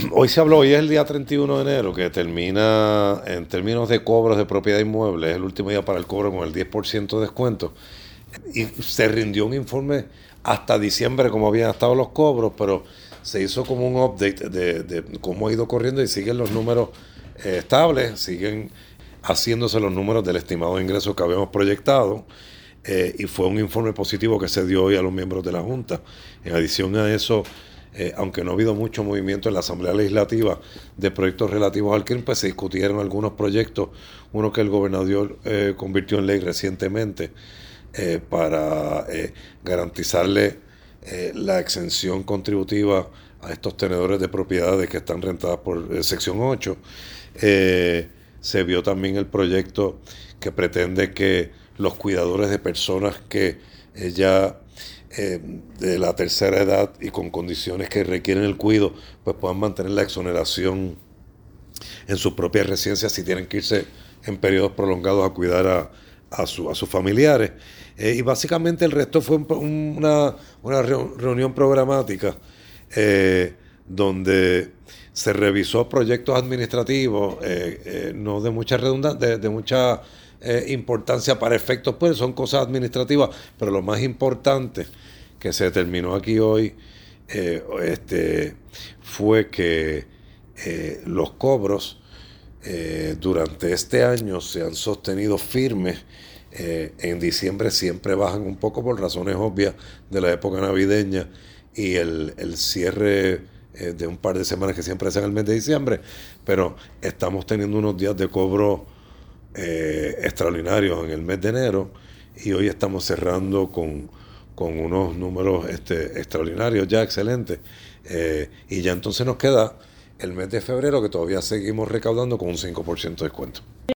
Hoy se habló, hoy es el día 31 de enero, que termina en términos de cobros de propiedad inmueble, es el último día para el cobro con el 10% de descuento. Y se rindió un informe hasta diciembre cómo habían estado los cobros, pero se hizo como un update de cómo ha ido corriendo y siguen los números estables, siguen haciéndose los números del estimado de ingresos que habíamos proyectado. Y fue un informe positivo que se dio hoy a los miembros de la Junta. En adición a eso, aunque no ha habido mucho movimiento en la Asamblea Legislativa de proyectos relativos al crimen, pues se discutieron algunos proyectos, uno que el gobernador convirtió en ley recientemente para garantizarle la exención contributiva a estos tenedores de propiedades que están rentadas por sección 8. Se vio también el proyecto que pretende que los cuidadores de personas que ya de la tercera edad y con condiciones que requieren el cuidado, pues puedan mantener la exoneración en sus propias residencias si tienen que irse en periodos prolongados a cuidar a sus familiares. Y básicamente el resto fue una reunión programática donde se revisó proyectos administrativos, no de mucha redundancia, de mucha importancia para efectos, pues son cosas administrativas, pero lo más importante que se determinó aquí hoy fue que los cobros durante este año se han sostenido firmes. En diciembre siempre bajan un poco por razones obvias de la época navideña y el cierre de un par de semanas que siempre hacen el mes de diciembre, pero estamos teniendo unos días de cobro extraordinarios en el mes de enero y hoy estamos cerrando con unos números extraordinarios ya excelentes, y ya entonces nos queda el mes de febrero que todavía seguimos recaudando con un 5% de descuento.